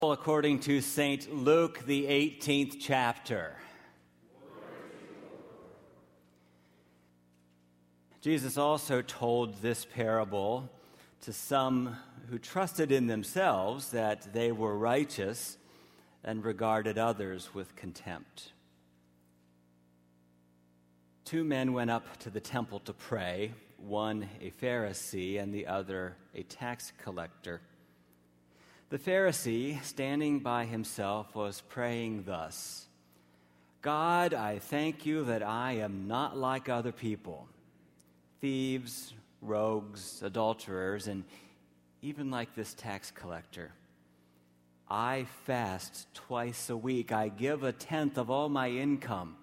According to St. Luke, the 18th chapter. Jesus also told this parable to some who trusted in themselves that they were righteous and regarded others with contempt. Two men went up to the temple to pray, one a Pharisee and the other a tax collector. The Pharisee, standing by himself, was praying thus: God, I thank you that I am not like other people, thieves, rogues, adulterers, and even like this tax collector. I fast twice a week. I give 1/10 of all my income.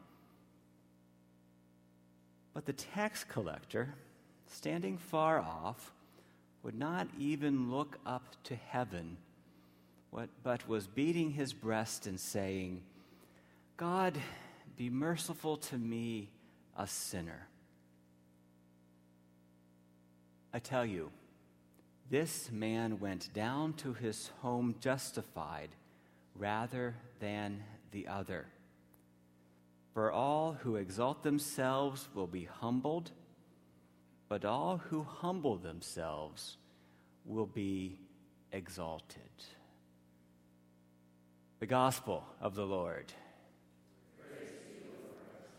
But the tax collector, standing far off, would not even look up to heaven, but was beating his breast and saying, God, be merciful to me, a sinner. I tell you, this man went down to his home justified rather than the other. For all who exalt themselves will be humbled, but all who humble themselves will be exalted. The Gospel of the Lord. Praise to you, Lord.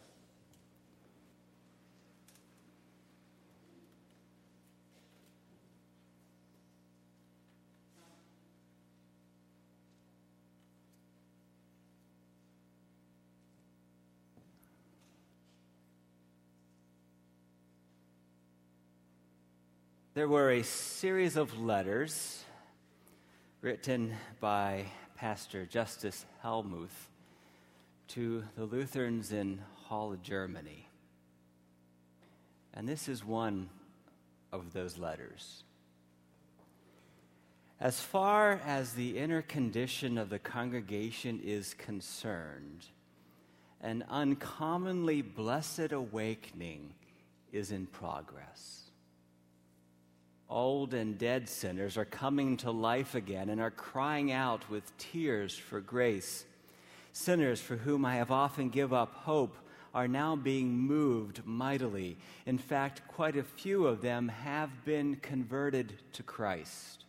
There were a series of letters written by Pastor Justus Hellmuth to the Lutherans in Halle, Germany. And this is one of those letters. As far as the inner condition of the congregation is concerned, an uncommonly blessed awakening is in progress. Old and dead sinners are coming to life again and are crying out with tears for grace. Sinners for whom I have often given up hope are now being moved mightily. In fact, quite a few of them have been converted to Christ.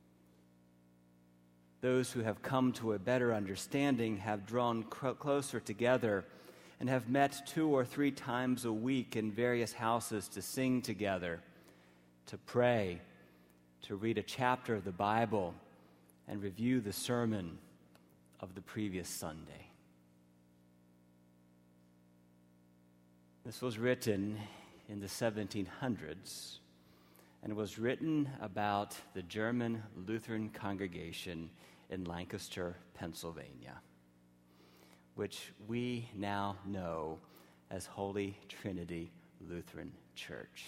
Those who have come to a better understanding have drawn closer together and have met 2 or 3 times a week in various houses to sing together, to pray, to read a chapter of the Bible, and review the sermon of the previous Sunday. This was written in the 1700s and was written about the German Lutheran congregation in Lancaster, Pennsylvania, which we now know as Holy Trinity Lutheran Church.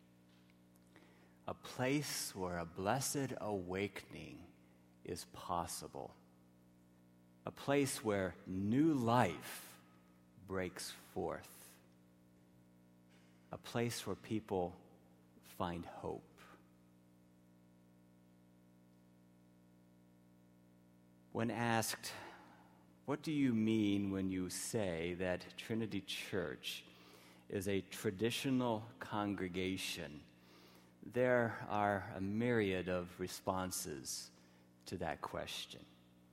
A place where a blessed awakening is possible. A place where new life breaks forth. A place where people find hope. When asked, what do you mean when you say that Trinity Church is a traditional congregation? There are a myriad of responses to that question.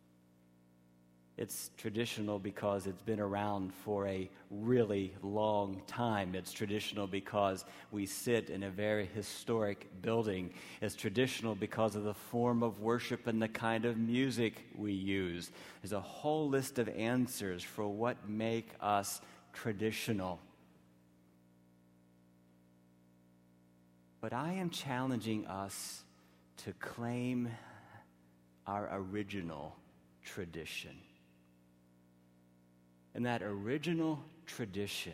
It's traditional because it's been around for a really long time. It's traditional because we sit in a very historic building. It's traditional because of the form of worship and the kind of music we use. There's a whole list of answers for what make us traditional. But I am challenging us to claim our original tradition. And that original tradition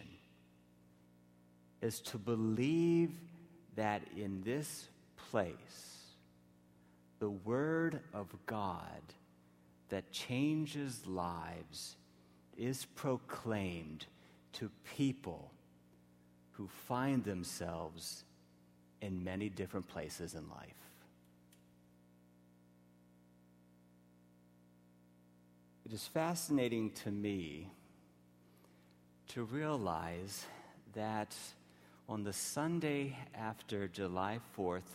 is to believe that in this place, the Word of God that changes lives is proclaimed to people who find themselves in many different places in life. It is fascinating to me to realize that on the Sunday after July 4th,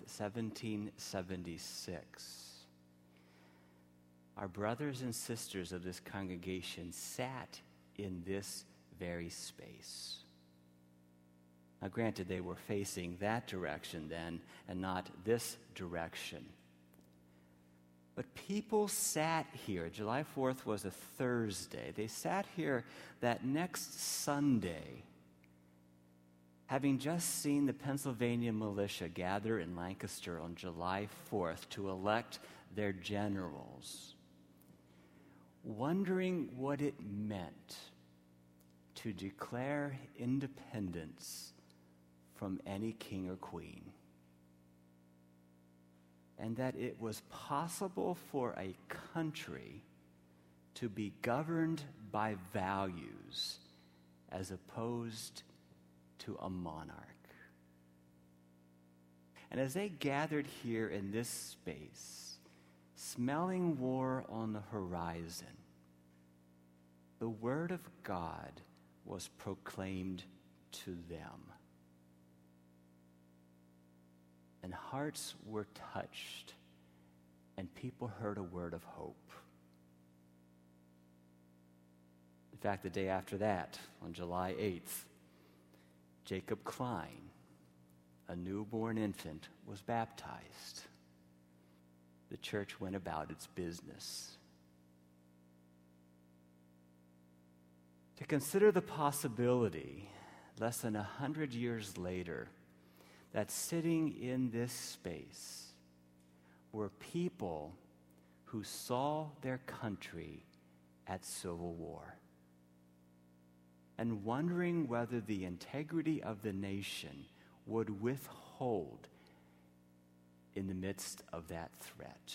1776, our brothers and sisters of this congregation sat in this very space. Now, granted, they were facing that direction then and not this direction. But people sat here. July 4th was a Thursday. They sat here that next Sunday, having just seen the Pennsylvania militia gather in Lancaster on July 4th to elect their generals, wondering what it meant to declare independence from any king or queen, and that it was possible for a country to be governed by values as opposed to a monarch. And as they gathered here in this space, smelling war on the horizon, the word of God was proclaimed to them. And hearts were touched, and people heard a word of hope. In fact, the day after that, on July 8th, Jacob Klein, a newborn infant, was baptized. The church went about its business. To consider the possibility, less than 100 years later, that sitting in this space were people who saw their country at civil war and wondering whether the integrity of the nation would withhold in the midst of that threat.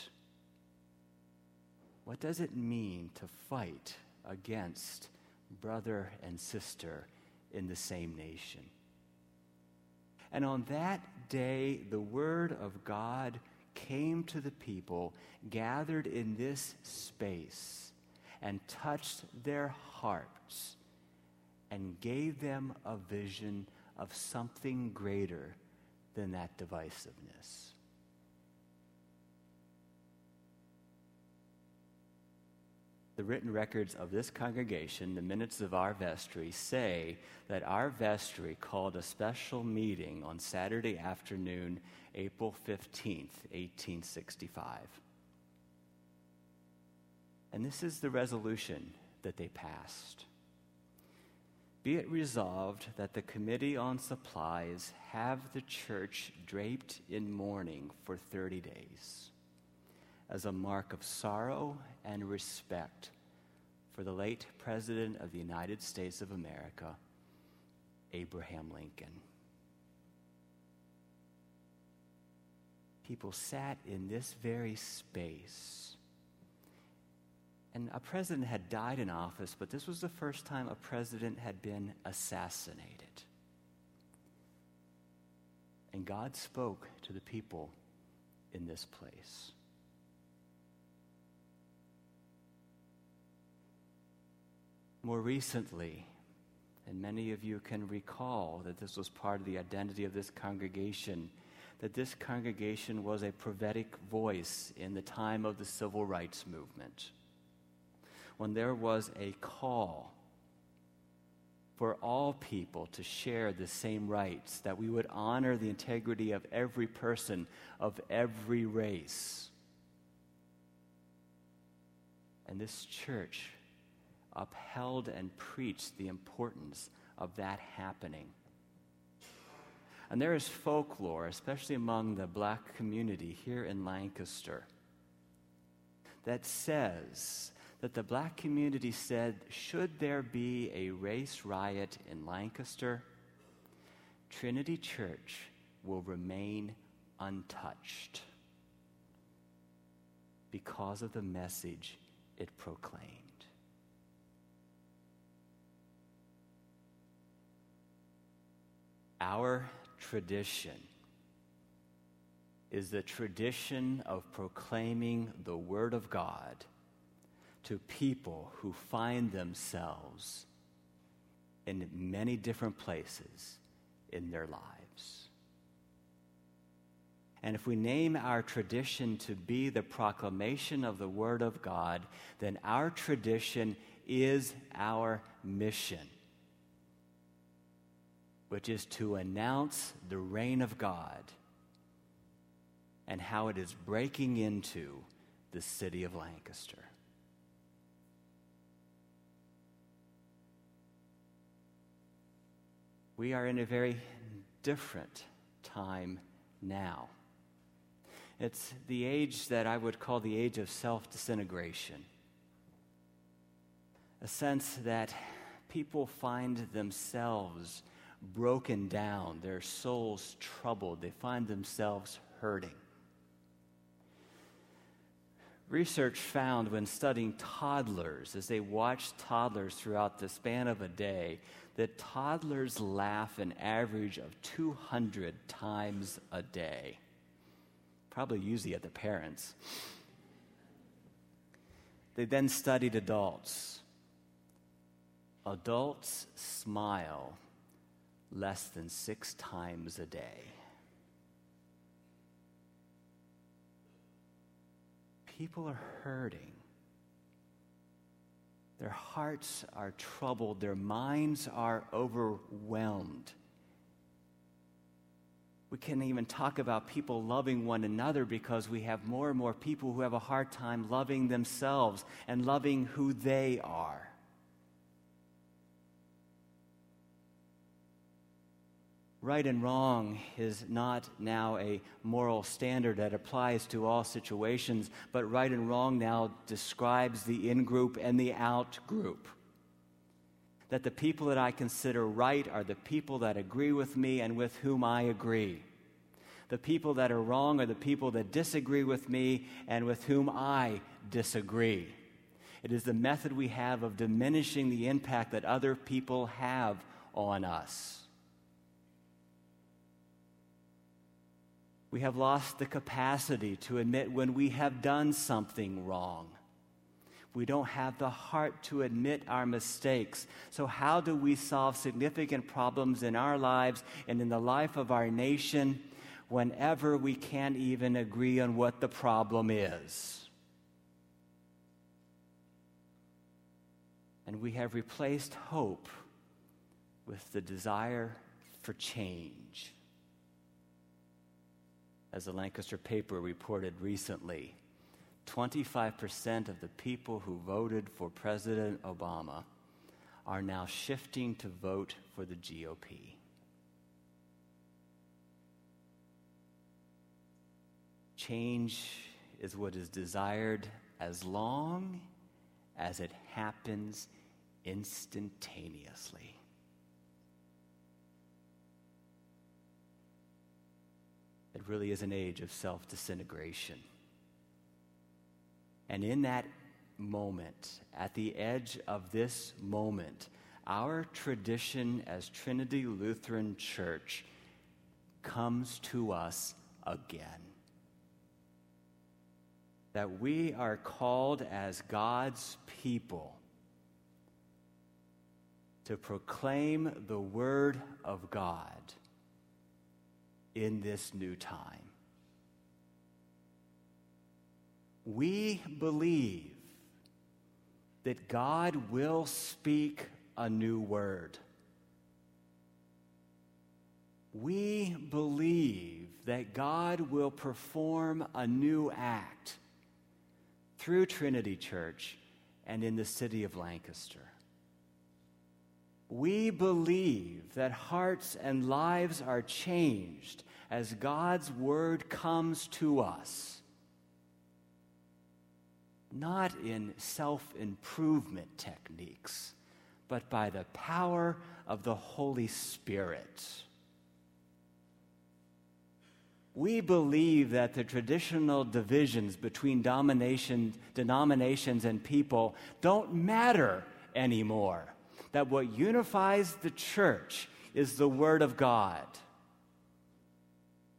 What does it mean to fight against brother and sister in the same nation? And on that day, the word of God came to the people gathered in this space and touched their hearts and gave them a vision of something greater than that divisiveness. The written records of this congregation, the minutes of our vestry, say that our vestry called a special meeting on Saturday afternoon, April 15th, 1865. And this is the resolution that they passed. Be it resolved that the Committee on Supplies have the church draped in mourning for 30 days. As a mark of sorrow and respect for the late President of the United States of America, Abraham Lincoln. People sat in this very space, and a president had died in office, but this was the first time a president had been assassinated. And God spoke to the people in this place. More recently, and many of you can recall that this was part of the identity of this congregation, that this congregation was a prophetic voice in the time of the Civil Rights Movement, when there was a call for all people to share the same rights, that we would honor the integrity of every person of every race. And this church upheld and preached the importance of that happening. And there is folklore, especially among the black community here in Lancaster, that says that the black community said, should there be a race riot in Lancaster, Trinity Church will remain untouched because of the message it proclaimed. Our tradition is the tradition of proclaiming the Word of God to people who find themselves in many different places in their lives. And if we name our tradition to be the proclamation of the Word of God, then our tradition is our mission, which is to announce the reign of God and how it is breaking into the city of Lancaster. We are in a very different time now. It's the age that I would call the age of self-disintegration. A sense that people find themselves broken down, their souls troubled, they find themselves hurting. Research found when studying toddlers, as they watched toddlers throughout the span of a day, that toddlers laugh an average of 200 times a day. Probably usually at the parents. They then studied adults. Adults smile less than 6 times a day. People are hurting. Their hearts are troubled. Their minds are overwhelmed. We can't even talk about people loving one another because we have more and more people who have a hard time loving themselves and loving who they are. Right and wrong is not now a moral standard that applies to all situations, but right and wrong now describes the in-group and the out-group. That the people that I consider right are the people that agree with me and with whom I agree. The people that are wrong are the people that disagree with me and with whom I disagree. It is the method we have of diminishing the impact that other people have on us. We have lost the capacity to admit when we have done something wrong. We don't have the heart to admit our mistakes. So how do we solve significant problems in our lives and in the life of our nation whenever we can't even agree on what the problem is? And we have replaced hope with the desire for change. As the Lancaster paper reported recently, 25% of the people who voted for President Obama are now shifting to vote for the GOP. Change is what is desired as long as it happens instantaneously. It really is an age of self-disintegration. And in that moment, at the edge of this moment, our tradition as Trinity Lutheran Church comes to us again. That we are called as God's people to proclaim the Word of God in this new time. We believe that God will speak a new word. We believe that God will perform a new act through Trinity Church and in the city of Lancaster. We believe that hearts and lives are changed as God's word comes to us, not in self-improvement techniques, but by the power of the Holy Spirit. We believe that the traditional divisions between denominations and people don't matter anymore. That what unifies the church is the Word of God.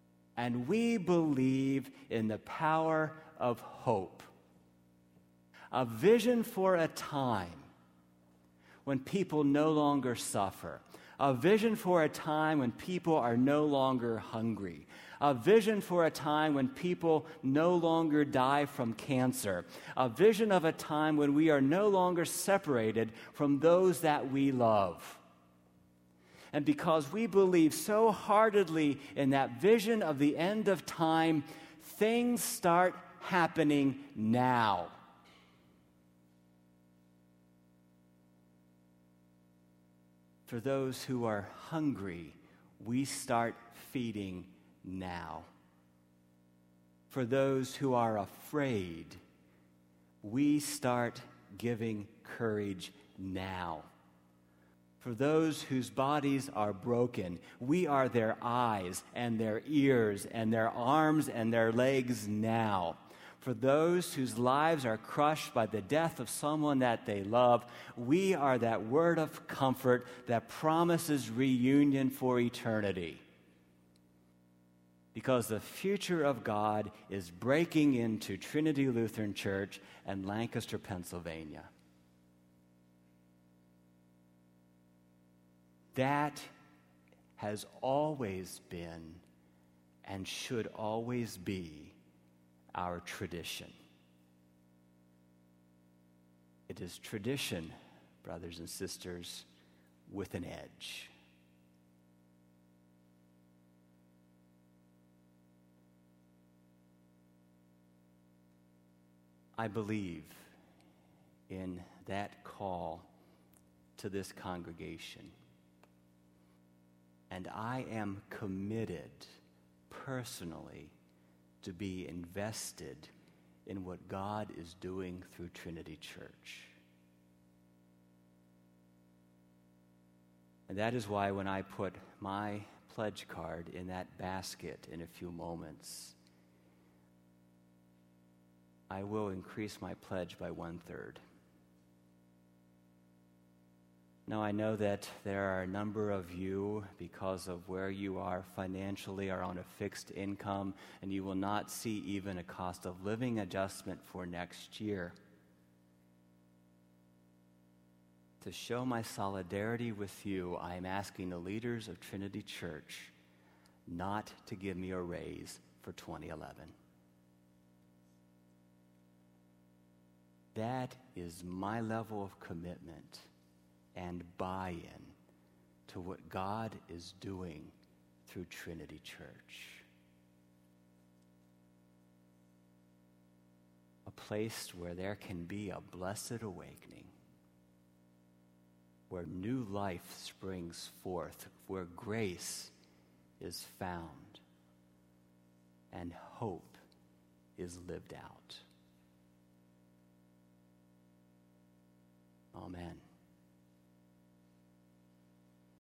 And we believe in the power of hope. a vision for a time when people no longer suffer, a vision for a time when people are no longer hungry, a vision for a time when people no longer die from cancer, a vision of a time when we are no longer separated from those that we love. And because we believe so heartedly in that vision of the end of time, things start happening now. For those who are hungry, we start feeding now. For those who are afraid, we start giving courage now. For those whose bodies are broken, we are their eyes and their ears and their arms and their legs now. For those whose lives are crushed by the death of someone that they love, we are that word of comfort that promises reunion for eternity. Because the future of God is breaking into Trinity Lutheran Church in Lancaster, Pennsylvania. That has always been and should always be our tradition. It is tradition, brothers and sisters, with an edge. I believe in that call to this congregation. And I am committed personally to be invested in what God is doing through Trinity Church. And that is why when I put my pledge card in that basket in a few moments, I will increase my pledge by 1/3. Now, I know that there are a number of you, because of where you are financially, are on a fixed income, and you will not see even a cost of living adjustment for next year. To show my solidarity with you, I am asking the leaders of Trinity Church not to give me a raise for 2011. That is my level of commitment and buy-in to what God is doing through Trinity Church. A place where there can be a blessed awakening, where new life springs forth, where grace is found and hope is lived out. Amen.